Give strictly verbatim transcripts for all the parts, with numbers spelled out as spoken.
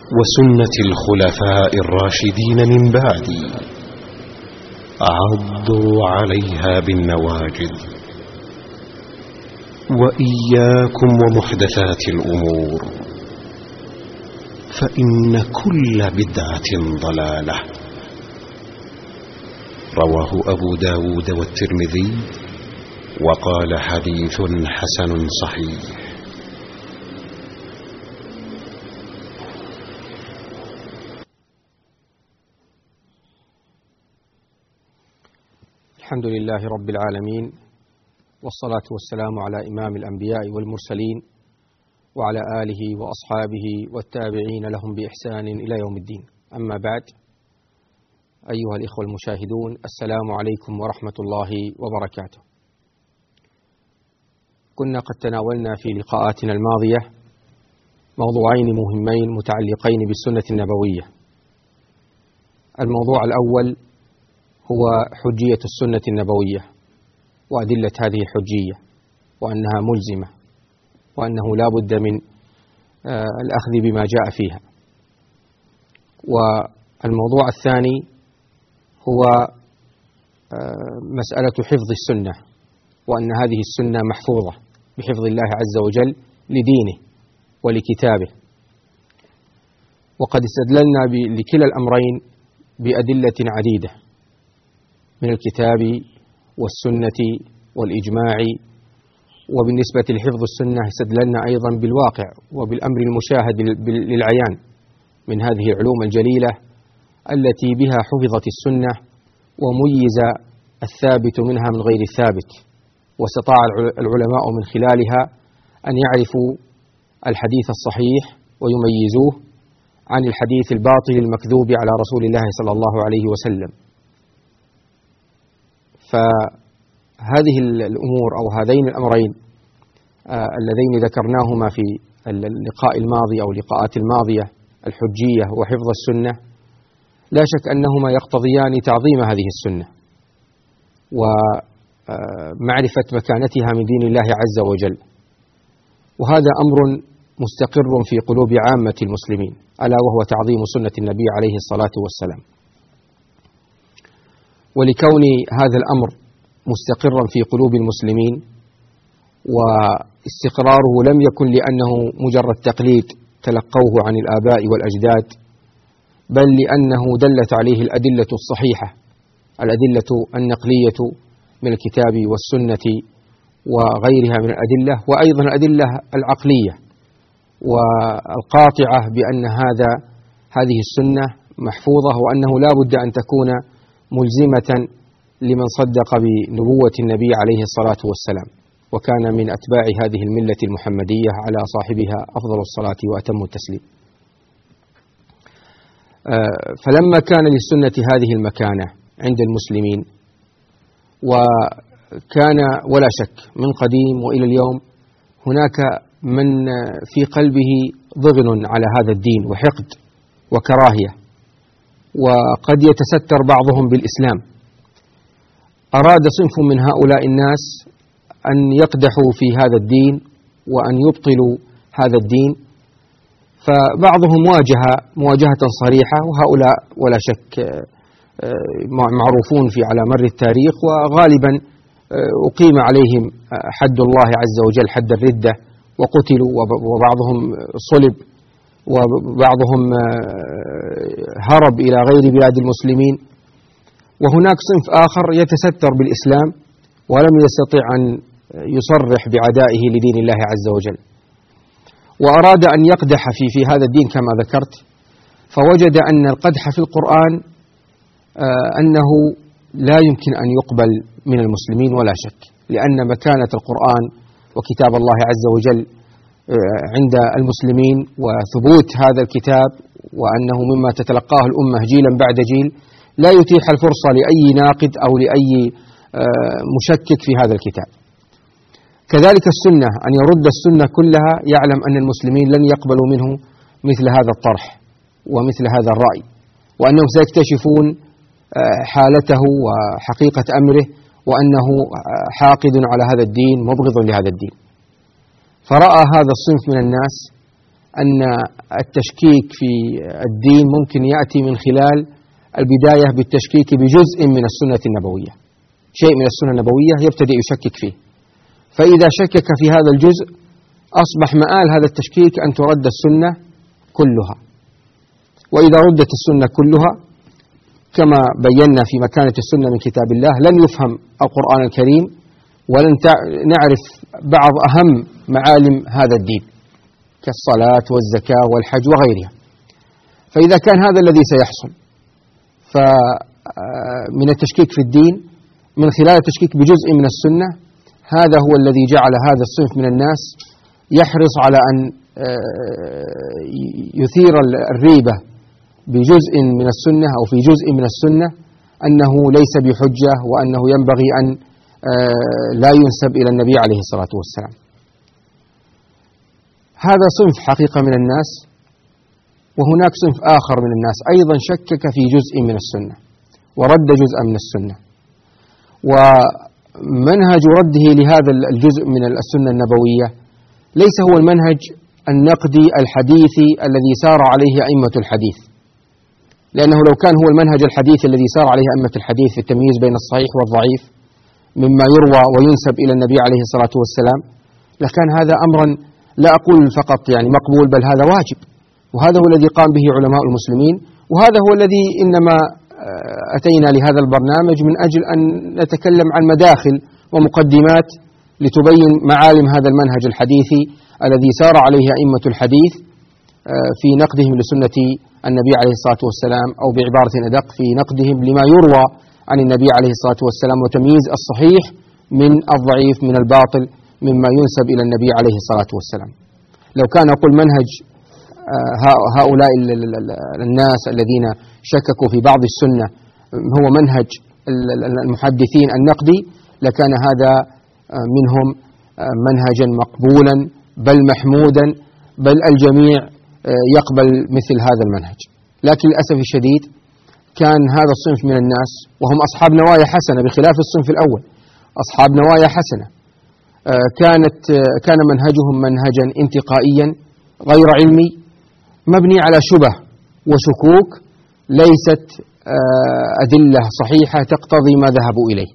وسنة الخلفاء الراشدين من بعدي عضوا عليها بالنواجذ. وإياكم ومحدثات الأمور، فإن كل بدعة ضلالة. رواه أبو داود والترمذي وقال حديث حسن صحيح. الحمد لله رب العالمين، والصلاة والسلام على إمام الأنبياء والمرسلين وعلى آله وأصحابه والتابعين لهم بإحسان إلى يوم الدين. أما بعد، أيها الإخوة المشاهدون، السلام عليكم ورحمة الله وبركاته. كنا قد تناولنا في لقاءاتنا الماضية موضوعين مهمين متعلقين بالسنة النبوية. الموضوع الأول هو حجية السنة النبوية وأدلة هذه الحجية، وأنها ملزمة، وأنه لا بد من الأخذ بما جاء فيها. والموضوع الثاني هو مسألة حفظ السنة، وأن هذه السنة محفوظة بحفظ الله عز وجل لدينه ولكتابه. وقد استدللنا لكلا الأمرين بأدلة عديدة من الكتاب والسنة والإجماع. وبالنسبة لحفظ السنة استدللنا أيضا بالواقع وبالأمر المشاهد للعيان من هذه العلوم الجليلة التي بها حفظت السنة وميز الثابت منها من غير الثابت، واستطاع العلماء من خلالها أن يعرفوا الحديث الصحيح ويميزوه عن الحديث الباطل المكذوب على رسول الله صلى الله عليه وسلم. فهذه الأمور أو هذين الأمرين آه اللذين ذكرناهما في اللقاء الماضي أو اللقاءات الماضية، الحجية وحفظ السنة، لا شك أنهما يقتضيان تعظيم هذه السنة ومعرفة مكانتها من دين الله عز وجل. وهذا أمر مستقر في قلوب عامة المسلمين، ألا وهو تعظيم سنة النبي عليه الصلاة والسلام. ولكون هذا الأمر مستقرا في قلوب المسلمين، واستقراره لم يكن لأنه مجرد تقليد تلقوه عن الآباء والأجداد، بل لأنه دلت عليه الأدلة الصحيحة، الأدلة النقلية من الكتاب والسنة وغيرها من الأدلة، وأيضا الأدلة العقلية والقاطعة بأن هذا هذه السنة محفوظة، وأنه لا بد أن تكون ملزمة لمن صدق بنبوة النبي عليه الصلاة والسلام، وكان من أتباع هذه الملة المحمدية على صاحبها أفضل الصلاة وأتم التسليم. فلما كان للسنة هذه المكانة عند المسلمين، وكان ولا شك من قديم وإلى اليوم هناك من في قلبه ضغن على هذا الدين وحقد وكراهية، وقد يتستر بعضهم بالإسلام. أراد صنف من هؤلاء الناس أن يقدحوا في هذا الدين وأن يبطلوا هذا الدين، فبعضهم واجه مواجهة صريحة، وهؤلاء ولا شك معروفون في على مر التاريخ، وغالبا أقيم عليهم حد الله عز وجل، حد الردة، وقتلوا، وبعضهم صلب، وبعضهم هرب إلى غير بلاد المسلمين. وهناك صنف آخر يتستر بالإسلام ولم يستطع أن يصرح بعدائه لدين الله عز وجل، وأراد أن يقدح في في هذا الدين كما ذكرت، فوجد أن القدح في القرآن أنه لا يمكن أن يقبل من المسلمين ولا شك، لأن مكانة القرآن وكتاب الله عز وجل عند المسلمين، وثبوت هذا الكتاب وأنه مما تتلقاه الأمة جيلا بعد جيل، لا يتيح الفرصة لأي ناقد أو لأي مشكك في هذا الكتاب. كذلك السنة، أن يرد السنة كلها، يعلم أن المسلمين لن يقبلوا منه مثل هذا الطرح ومثل هذا الرأي، وأنهم سيكتشفون حالته وحقيقة أمره، وأنه حاقد على هذا الدين، مبغض لهذا الدين. فرأى هذا الصنف من الناس أن التشكيك في الدين ممكن يأتي من خلال البداية بالتشكيك بجزء من السنة النبوية، شيء من السنة النبوية يبتدئ يشكك فيه، فإذا شكك في هذا الجزء أصبح مآل هذا التشكيك أن ترد السنة كلها. وإذا ردت السنة كلها كما بينا في مكانة السنة من كتاب الله لن يفهم القرآن الكريم ولن نعرف بعض أهم معالم هذا الدين كالصلاة والزكاة والحج وغيرها. فإذا كان هذا الذي سيحصل فمن التشكيك في الدين من خلال التشكيك بجزء من السنة، هذا هو الذي جعل هذا الصنف من الناس يحرص على أن يثير الريبة بجزء من السنة أو في جزء من السنة أنه ليس بحجة وأنه ينبغي أن لا ينسب إلى النبي عليه الصلاة والسلام. هذا صنف حقيقة من الناس، وهناك صنف آخر من الناس أيضا شكك في جزء من السنة ورد جزءا من السنة، ومنهج رده لهذا الجزء من السنة النبوية ليس هو المنهج النقدي الحديثي الذي سار عليه أئمة الحديث، لأنه لو كان هو المنهج الحديث الذي سار عليه أئمة الحديث في التمييز بين الصحيح والضعيف مما يروى وينسب إلى النبي عليه الصلاة والسلام لكان هذا أمرا لا أقول فقط يعني مقبول، بل هذا واجب، وهذا هو الذي قام به علماء المسلمين، وهذا هو الذي إنما أتينا لهذا البرنامج من أجل أن نتكلم عن مداخل ومقدمات لتبين معالم هذا المنهج الحديثي الذي سار عليه أئمة الحديث في نقدهم لسنة النبي عليه الصلاة والسلام، أو بعبارة أدق في نقدهم لما يروى عن النبي عليه الصلاة والسلام وتمييز الصحيح من الضعيف من الباطل مما ينسب إلى النبي عليه الصلاة والسلام. لو كان أقول منهج هؤلاء الناس الذين شككوا في بعض السنة هو منهج المحدثين النقدي لكان هذا منهم منهجا مقبولا بل محمودا، بل الجميع يقبل مثل هذا المنهج. لكن للأسف الشديد كان هذا الصنف من الناس وهم أصحاب نوايا حسنة بخلاف الصنف الأول، أصحاب نوايا حسنة كانت كان منهجهم منهجا انتقائيا غير علمي مبني على شبه وشكوك ليست أدلة صحيحة تقتضي ما ذهبوا إليه.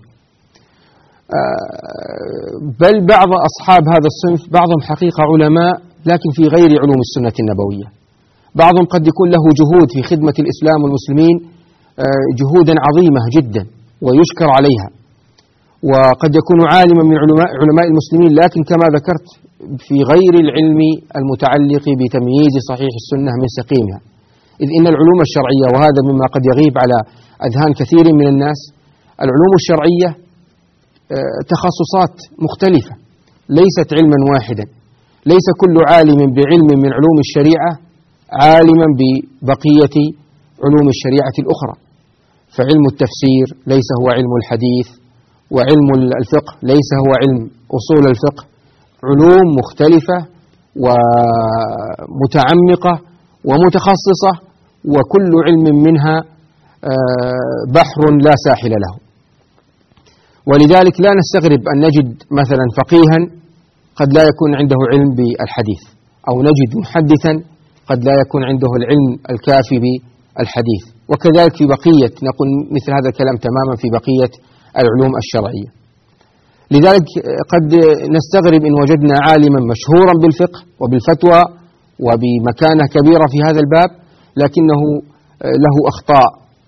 بل بعض أصحاب هذا الصنف بعضهم حقيقة علماء لكن في غير علوم السنة النبوية، بعضهم قد يكون له جهود في خدمة الإسلام والمسلمين جهودا عظيمة جدا ويشكر عليها، وقد يكون عالما من علماء, علماء المسلمين لكن كما ذكرت في غير العلم المتعلق بتمييز صحيح السنة من سقيمها، إذ إن العلوم الشرعية وهذا مما قد يغيب على أذهان كثير من الناس، العلوم الشرعية تخصصات مختلفة ليست علما واحدا، ليس كل عالم بعلم من علوم الشريعة عالما ببقية علوم الشريعة الأخرى، فعلم التفسير ليس هو علم الحديث، وعلم الفقه ليس هو علم أصول الفقه، علوم مختلفة ومتعمقة ومتخصصة وكل علم منها بحر لا ساحل له. ولذلك لا نستغرب أن نجد مثلا فقيها قد لا يكون عنده علم بالحديث، أو نجد محدثا قد لا يكون عنده العلم الكافي بالحديث، وكذلك في بقية نقول مثل هذا الكلام تماما في بقية العلوم الشرعية. لذلك قد نستغرب إن وجدنا عالما مشهورا بالفقه وبالفتوى وبمكانة كبيرة في هذا الباب لكنه له أخطاء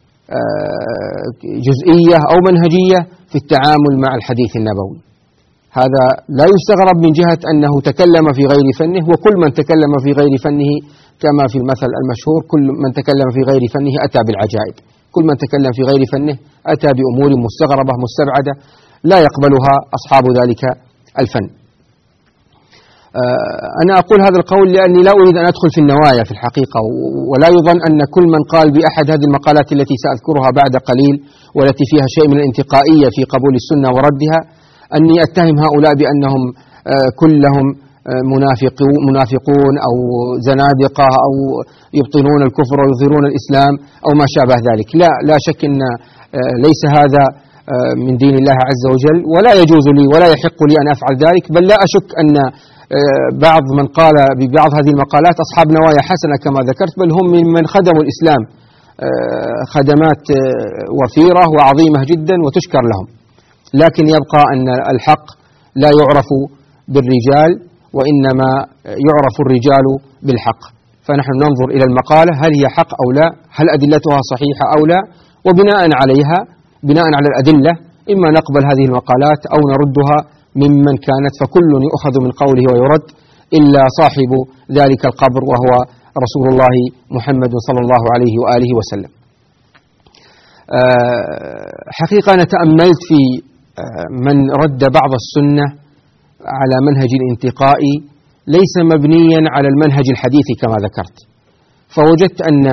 جزئية أو منهجية في التعامل مع الحديث النبوي. هذا لا يستغرب من جهة أنه تكلم في غير فنه، وكل من تكلم في غير فنه كما في المثل المشهور كل من تكلم في غير فنه أتى بالعجائب، كل من تكلم في غير فنه أتى بأمور مستغربة مستبعدة لا يقبلها أصحاب ذلك الفن. أنا أقول هذا القول لأني لا أريد أن أدخل في النوايا في الحقيقة، ولا يظن أن كل من قال بأحد هذه المقالات التي سأذكرها بعد قليل والتي فيها شيء من الانتقائية في قبول السنة وردها أني أتهم هؤلاء بأنهم كلهم منافقون أو زنادقة أو يبطنون الكفر ويظهرون الإسلام أو ما شابه ذلك. لا لا شك أن ليس هذا من دين الله عز وجل، ولا يجوز لي ولا يحق لي أن أفعل ذلك، بل لا أشك أن بعض من قال ببعض هذه المقالات أصحاب نوايا حسنة كما ذكرت، بل هم ممن خدموا الإسلام خدمات وفيرة وعظيمة جدا وتشكر لهم، لكن يبقى أن الحق لا يعرف بالرجال وإنما يعرف الرجال بالحق. فنحن ننظر إلى المقالة هل هي حق أو لا، هل أدلتها صحيحة أو لا، وبناء عليها بناء على الأدلة إما نقبل هذه المقالات أو نردها ممن كانت، فكل يؤخذ من قوله ويرد إلا صاحب ذلك القبر وهو رسول الله محمد صلى الله عليه وآله وسلم. حقيقة أنا تأملت في من رد بعض السنة على منهج الانتقاء ليس مبنيا على المنهج الحديثي كما ذكرت، فوجدت أن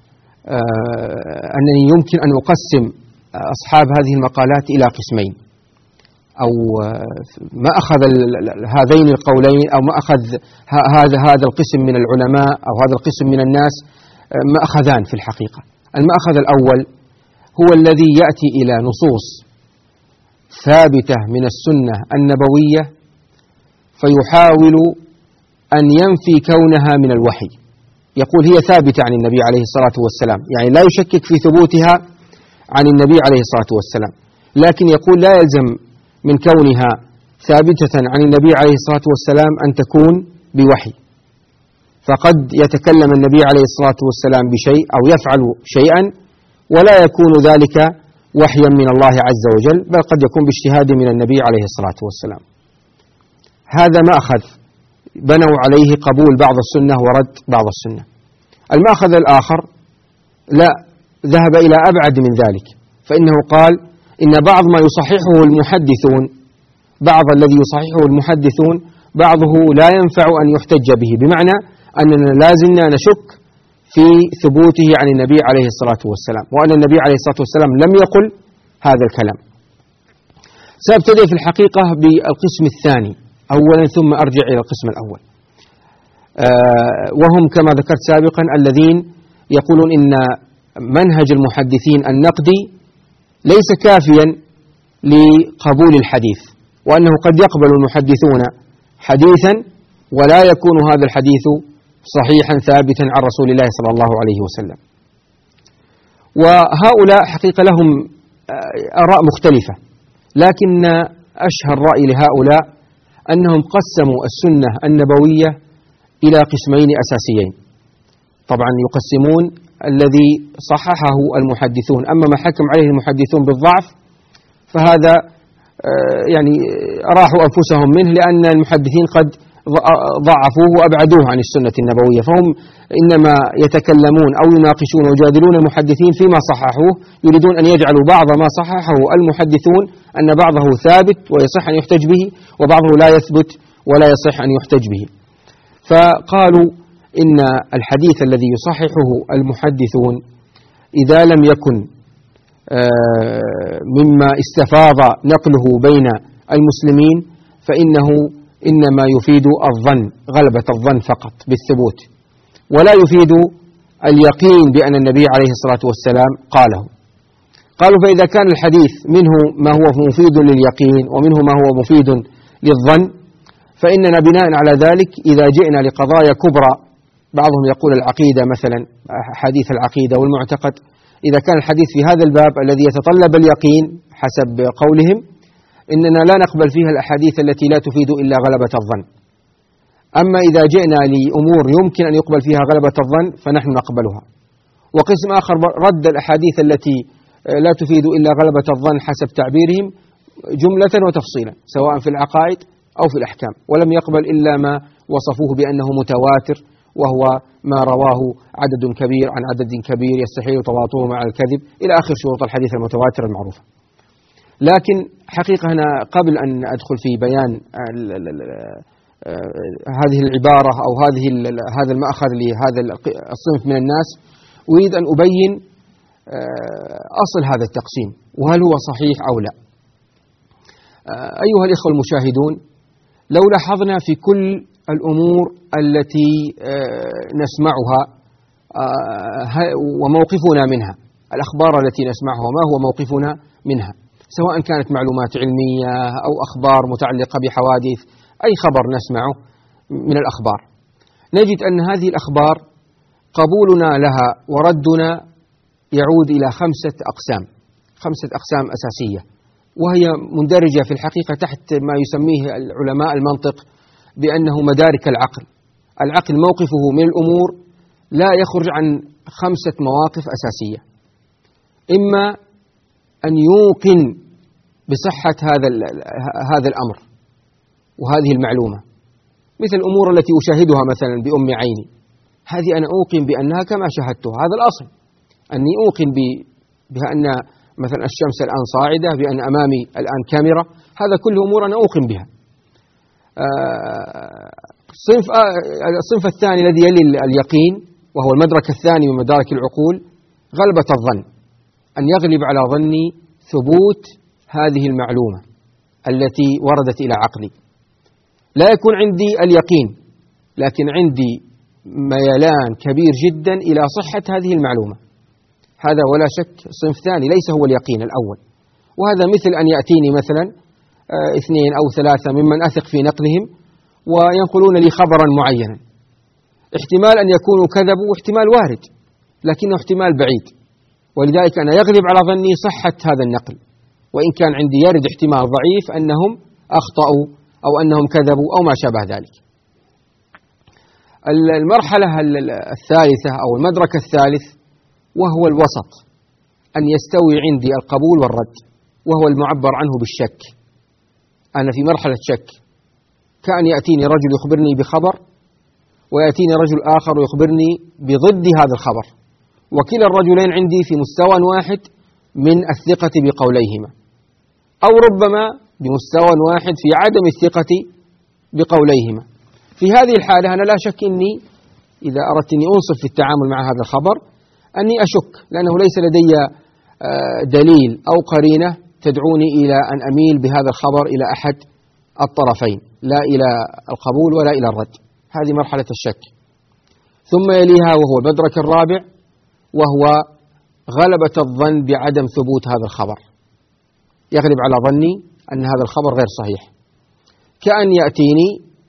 أنني يمكن أن أقسم أصحاب هذه المقالات إلى قسمين، أو ما أخذ هذين القولين أو ما أخذ هذا هذا القسم من العلماء أو هذا القسم من الناس ما أخذان في الحقيقة. المأخذ الأول هو الذي يأتي إلى نصوص ثابتة من السنة النبوية فيحاول أن ينفي كونها من الوحي، يقول هي ثابتة عن النبي عليه الصلاة والسلام، يعني لا يشكك في ثبوتها عن النبي عليه الصلاة والسلام، لكن يقول لا يلزم من كونها ثابتة عن النبي عليه الصلاة والسلام أن تكون بوحي، فقد يتكلم النبي عليه الصلاة والسلام بشيء أو يفعل شيئا ولا يكون ذلك وحيا من الله عز وجل، بل قد يكون باجتهاد من النبي عليه الصلاة والسلام. هذا مأخذ بنوا عليه قبول بعض السنة ورد بعض السنة. المأخذ الآخر لا، ذهب إلى أبعد من ذلك، فإنه قال إن بعض ما يصححه المحدثون، بعض الذي يصححه المحدثون بعضه لا ينفع أن يحتج به، بمعنى أننا لازلنا نشك في ثبوته عن النبي عليه الصلاة والسلام، وأن النبي عليه الصلاة والسلام لم يقل هذا الكلام. سأبتدئ في الحقيقة بالقسم الثاني أولا ثم أرجع إلى القسم الأول، آه وهم كما ذكرت سابقا الذين يقولون إن منهج المحدثين النقدي ليس كافيا لقبول الحديث، وأنه قد يقبل المحدثون حديثا ولا يكون هذا الحديث صحيحا ثابتا عن رسول الله صلى الله عليه وسلم. وهؤلاء حقيقة لهم آراء مختلفة، لكن أشهر رأي لهؤلاء أنهم قسموا السنة النبوية إلى قسمين أساسيين. طبعا يقسمون الذي صححه المحدثون، أما ما حكم عليه المحدثون بالضعف فهذا يعني راحوا أنفسهم منه، لأن المحدثين قد ضعفوه وأبعدوه عن السنة النبوية، فهم إنما يتكلمون أو يناقشون ويجادلون المحدثين فيما صححوه، يريدون أن يجعلوا بعض ما صححه المحدثون أن بعضه ثابت ويصح أن يحتج به وبعضه لا يثبت ولا يصح أن يحتج به. فقالوا إن الحديث الذي يصححه المحدثون إذا لم يكن مما استفاض نقله بين المسلمين فإنه إنما يفيد الظن، غلبة الظن فقط بالثبوت، ولا يفيد اليقين بأن النبي عليه الصلاة والسلام قاله. قالوا فإذا كان الحديث منه ما هو مفيد لليقين ومنه ما هو مفيد للظن، فإننا بناء على ذلك إذا جئنا لقضايا كبرى، بعضهم يقول العقيدة مثلا، حديث العقيدة والمعتقد، إذا كان الحديث في هذا الباب الذي يتطلب اليقين حسب قولهم، إننا لا نقبل فيها الأحاديث التي لا تفيد إلا غلبة الظن. أما إذا جئنا لأمور يمكن أن يقبل فيها غلبة الظن فنحن نقبلها. وقسم آخر رد الأحاديث التي لا تفيد إلا غلبة الظن حسب تعبيرهم جملة وتفصيلا، سواء في العقائد أو في الأحكام، ولم يقبل إلا ما وصفوه بأنه متواتر، وهو ما رواه عدد كبير عن عدد كبير يستحيل تواطؤه مع الكذب إلى آخر شروط الحديث المتواتر المعروفة. لكن حقيقة أنا قبل أن أدخل في بيان هذه العبارة أو هذه هذا المأخذ لهذا الصنف من الناس، أريد أن أبين أصل هذا التقسيم وهل هو صحيح أو لا. أيها الإخوة المشاهدون، لو لاحظنا في كل الأمور التي نسمعها وموقفنا منها، الأخبار التي نسمعها ما هو موقفنا منها، سواء كانت معلومات علمية أو أخبار متعلقة بحوادث، أي خبر نسمعه من الأخبار، نجد أن هذه الأخبار قبولنا لها وردنا يعود إلى خمسة أقسام خمسة أقسام أساسية، وهي مندرجة في الحقيقة تحت ما يسميه العلماء المنطق بأنه مدارك العقل. العقل موقفه من الأمور لا يخرج عن خمسة مواقف أساسية: إما أن يوقن بصحة هذا هذا الأمر وهذه المعلومة، مثل الأمور التي أشاهدها مثلا بأم عيني، هذه أنا أوقن بأنها كما شاهدتها، هذا الأصل، أني أوقن بأن مثلا الشمس الآن صاعدة، بأن أمامي الآن كاميرا، هذا كله أمور أنا أوقن بها. الصنف الصنف الثاني الذي يلي اليقين، وهو المدرك الثاني من مدارك العقول، غلبة الظن، أن يغلب على ظني ثبوت هذه المعلومة التي وردت إلى عقلي. لا يكون عندي اليقين، لكن عندي ميلان كبير جدا إلى صحة هذه المعلومة، هذا ولا شك صنف ثاني ليس هو اليقين الأول. وهذا مثل أن يأتيني مثلا اثنين أو ثلاثة ممن أثق في نقلهم وينقلون لي خبرا معينا، احتمال أن يكونوا كذبوا واحتمال وارد، لكنه احتمال بعيد، ولذلك أنا يغلب على ظني صحة هذا النقل، وإن كان عندي يرد احتمال ضعيف أنهم أخطأوا أو أنهم كذبوا أو ما شابه ذلك. المرحلة الثالثة أو المدرك الثالث وهو الوسط، أن يستوي عندي القبول والرد، وهو المعبر عنه بالشك. أنا في مرحلة شك، كأن يأتيني رجل يخبرني بخبر ويأتيني رجل آخر يخبرني بضد هذا الخبر، وكلا الرجلين عندي في مستوى واحد من الثقة بقوليهما، أو ربما بمستوى واحد في عدم الثقة بقوليهما. في هذه الحالة أنا لا شك أني إذا أردت أني أنصف في التعامل مع هذا الخبر أني أشك، لأنه ليس لدي دليل أو قرينة تدعوني إلى أن أميل بهذا الخبر إلى أحد الطرفين، لا إلى القبول ولا إلى الرد. هذه مرحلة الشك. ثم يليها وهو المدرك الرابع، وهو غلبة الظن بعدم ثبوت هذا الخبر، يغلب على ظني أن هذا الخبر غير صحيح، كأن يأتيني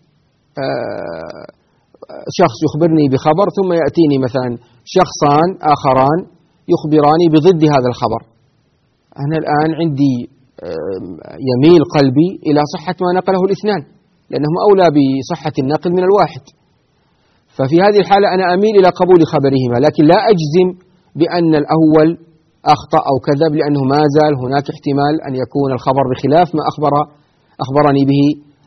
شخص يخبرني بخبر ثم يأتيني مثلا شخصان آخران يخبراني بضد هذا الخبر، أنا الآن عندي يميل قلبي إلى صحة ما نقله الاثنان، لأنهم أولى بصحة النقل من الواحد. ففي هذه الحالة أنا أميل إلى قبول خبرهما، لكن لا أجزم بأن الأول أخطأ أو كذب، لأنه ما زال هناك احتمال أن يكون الخبر بخلاف ما أخبر أخبرني به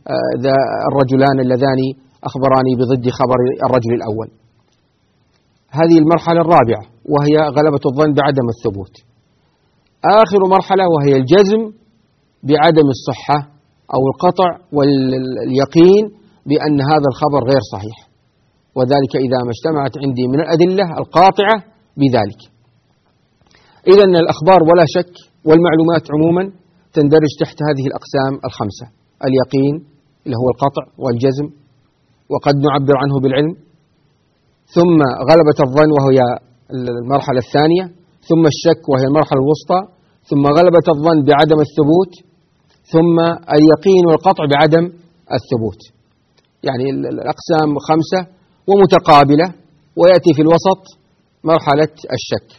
الرجلان اللذان أخبراني بضد خبر الرجل الأول. هذه المرحلة الرابعة، وهي غلبة الظن بعدم الثبوت. آخر مرحلة وهي الجزم بعدم الصحة أو القطع واليقين بأن هذا الخبر غير صحيح، وذلك إذا ما اجتمعت عندي من الأدلة القاطعة بذلك. إذن الأخبار ولا شك والمعلومات عموما تندرج تحت هذه الأقسام الخمسة: اليقين اللي هو القطع والجزم، وقد نعبر عنه بالعلم، ثم غلبة الظن وهي المرحلة الثانية، ثم الشك وهي المرحلة الوسطى، ثم غلبة الظن بعدم الثبوت، ثم اليقين والقطع بعدم الثبوت. يعني الأقسام خمسة ومتقابلة، ويأتي في الوسط مرحلة الشك.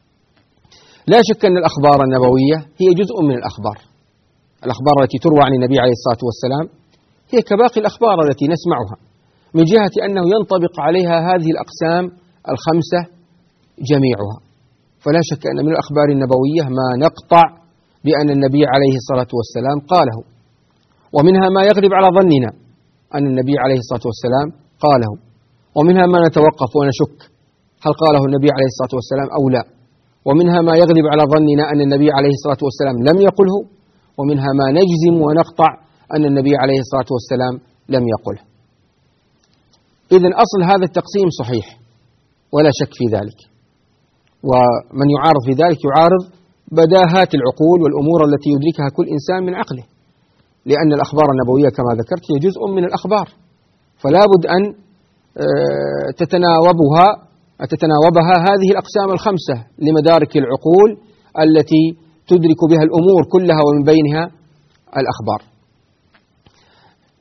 لا شك أن الأخبار النبوية هي جزء من الأخبار. الأخبار التي تروى عن النبي عليه الصلاة والسلام هي كباقي الأخبار التي نسمعها، من جهة أنه ينطبق عليها هذه الأقسام الخمسة جميعها. فلا شك أن من الأخبار النبوية ما نقطع بأن النبي عليه الصلاة والسلام قاله، ومنها ما يغلب على ظننا أن النبي عليه الصلاة والسلام قاله، ومنها ما نتوقف ونشك هل قاله النبي عليه الصلاة والسلام أو لا، ومنها ما يغلب على ظننا أن النبي عليه الصلاة والسلام لم يقله، ومنها ما نجزم ونقطع أن النبي عليه الصلاة والسلام لم يقله. إذن أصل هذا التقسيم صحيح ولا شك في ذلك، ومن يعارض في ذلك يعارض بداهات العقول والأمور التي يدركها كل إنسان من عقله، لأن الأخبار النبوية كما ذكرت هي جزء من الأخبار، فلا بد أن تتناوبها تتناوبها هذه الأقسام الخمسة لمدارك العقول التي تدرك بها الأمور كلها ومن بينها الأخبار.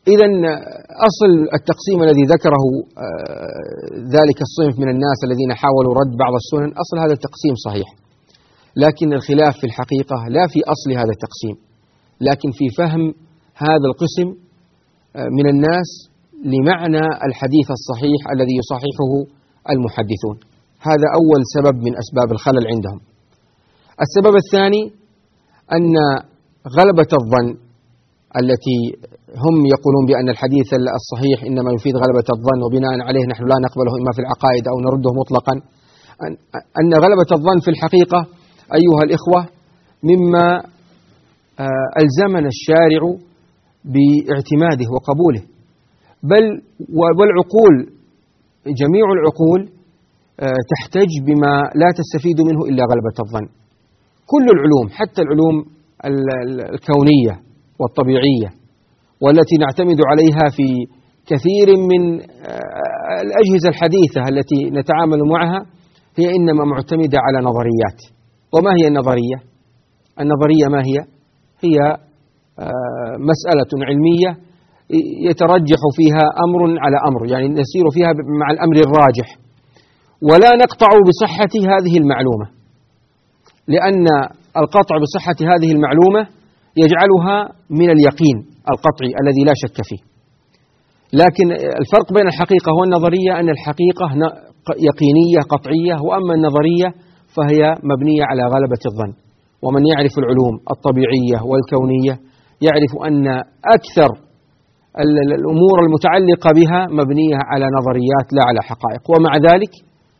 إذن أصل التقسيم الذي ذكره ذلك الصنف من الناس الذين حاولوا رد بعض السنن، أصل هذا التقسيم صحيح، لكن الخلاف في الحقيقة لا في أصل هذا التقسيم، لكن في فهم هذا القسم من الناس لمعنى الحديث الصحيح الذي يصححه المحدثون. هذا أول سبب من أسباب الخلل عندهم. السبب الثاني أن غلبة الظن التي هم يقولون بأن الحديث الصحيح إنما يفيد غلبة الظن وبناء عليه نحن لا نقبله إما في العقائد أو نرده مطلقا، أن غلبة الظن في الحقيقة أيها الإخوة مما ألزمنا الشارع باعتماده وقبوله، بل والعقول جميع العقول تحتج بما لا تستفيد منه إلا غلبة الظن. كل العلوم حتى العلوم الكونية والطبيعية والتي نعتمد عليها في كثير من الأجهزة الحديثة التي نتعامل معها هي إنما معتمدة على نظريات. وما هي النظرية؟ النظرية ما هي؟ هي مسألة علمية يترجح فيها أمر على أمر، يعني نسير فيها مع الأمر الراجح، ولا نقطع بصحة هذه المعلومة، لأن القطع بصحة هذه المعلومة يجعلها من اليقين القطعي الذي لا شك فيه. لكن الفرق بين الحقيقة والنظرية أن الحقيقة يقينية قطعية، وأما النظرية فهي مبنية على غلبة الظن. ومن يعرف العلوم الطبيعية والكونية يعرف أن أكثر الأمور المتعلقة بها مبنية على نظريات لا على حقائق، ومع ذلك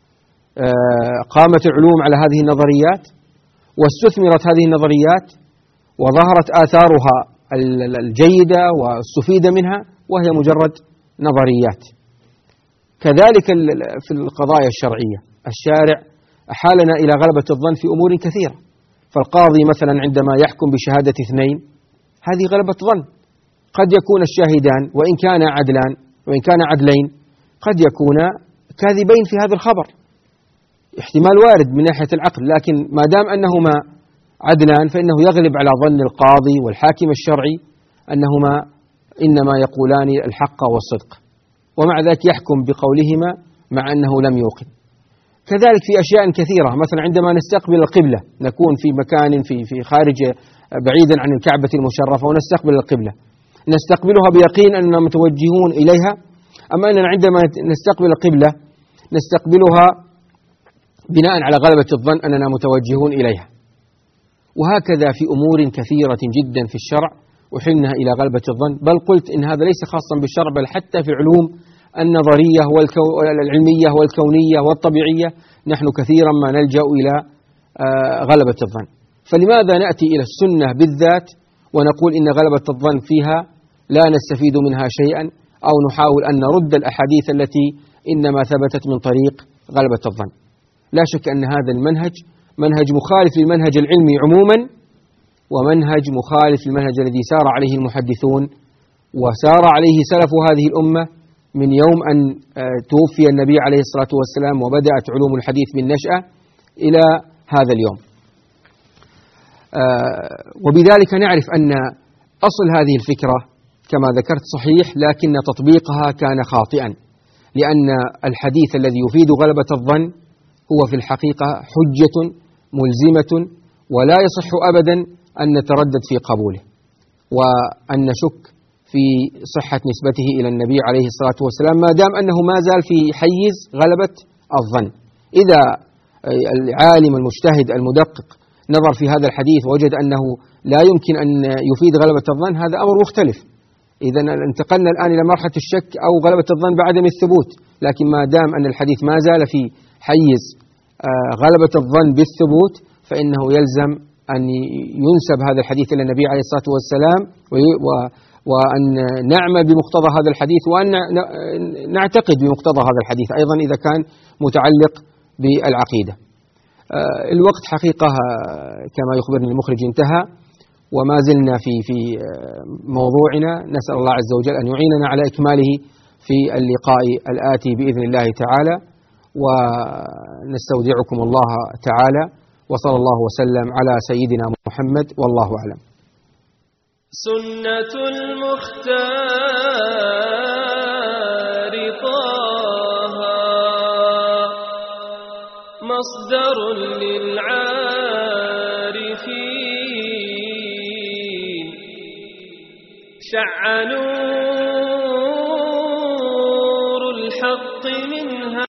قامت العلوم على هذه النظريات واستثمرت هذه النظريات وظهرت آثارها الجيدة واستفيد منها وهي مجرد نظريات. كذلك في القضايا الشرعية الشارع أحالنا إلى غلبة الظن في أمور كثيرة. فالقاضي مثلا عندما يحكم بشهادة اثنين هذه غلبة ظن، قد يكون الشاهدان وإن كان عدلان وإن كان عدلين قد يكونا كاذبين في هذا الخبر، احتمال وارد من ناحية العقل، لكن ما دام أنهما عدلان فإنه يغلب على ظن القاضي والحاكم الشرعي أنهما إنما يقولان الحق والصدق، ومع ذلك يحكم بقولهما مع أنه لم يوقن. كذلك في أشياء كثيرة، مثلا عندما نستقبل القبلة نكون في مكان في في خارج بعيدا عن الكعبة المشرفة ونستقبل القبلة، نستقبلها بيقين أننا متوجهون إليها، أما أننا عندما نستقبل القبلة نستقبلها بناء على غلبة الظن أننا متوجهون إليها. وهكذا في أمور كثيرة جدا في الشرع وحلنا إلى غلبة الظن، بل قلت إن هذا ليس خاصا بالشرع بل حتى في العلوم النظرية والعلمية والكونية والطبيعية نحن كثيرا ما نلجأ إلى غلبة الظن. فلماذا نأتي إلى السنة بالذات ونقول إن غلبة الظن فيها لا نستفيد منها شيئا، أو نحاول أن نرد الأحاديث التي إنما ثبتت من طريق غلبة الظن؟ لا شك أن هذا المنهج منهج مخالف للمنهج العلمي عموما، ومنهج مخالف للمنهج الذي سار عليه المحدثون وسار عليه سلف هذه الأمة من يوم أن توفي النبي عليه الصلاة والسلام وبدأت علوم الحديث بالنشأة إلى هذا اليوم. وبذلك نعرف أن أصل هذه الفكرة كما ذكرت صحيح، لكن تطبيقها كان خاطئا، لأن الحديث الذي يفيد غلبة الظن هو في الحقيقة حجة ملزمة، ولا يصح أبدا أن نتردد في قبوله وأن نشك في صحة نسبته إلى النبي عليه الصلاة والسلام ما دام أنه ما زال في حيز غلبة الظن. إذا العالم المجتهد المدقق نظر في هذا الحديث ووجد أنه لا يمكن أن يفيد غلبة الظن هذا أمر مختلف. إذا انتقلنا الآن إلى مرحلة الشك أو غلبة الظن بعدم الثبوت، لكن ما دام أن الحديث ما زال في حيز غلبة الظن بالثبوت فإنه يلزم أن ينسب هذا الحديث إلى النبي عليه الصلاة والسلام، وأن نعمل بمقتضى هذا الحديث، وأن نعتقد بمقتضى هذا الحديث أيضا إذا كان متعلق بالعقيدة. الوقت حقيقة كما يخبرني المخرج انتهى، وما زلنا في في موضوعنا. نسأل الله عز وجل أن يعيننا على إكماله في اللقاء الآتي بإذن الله تعالى، ونستودعكم الله تعالى، وصلى الله وسلم على سيدنا محمد، والله أعلم. سنة المختار طه مصدر للعارفين شع نور الحق منها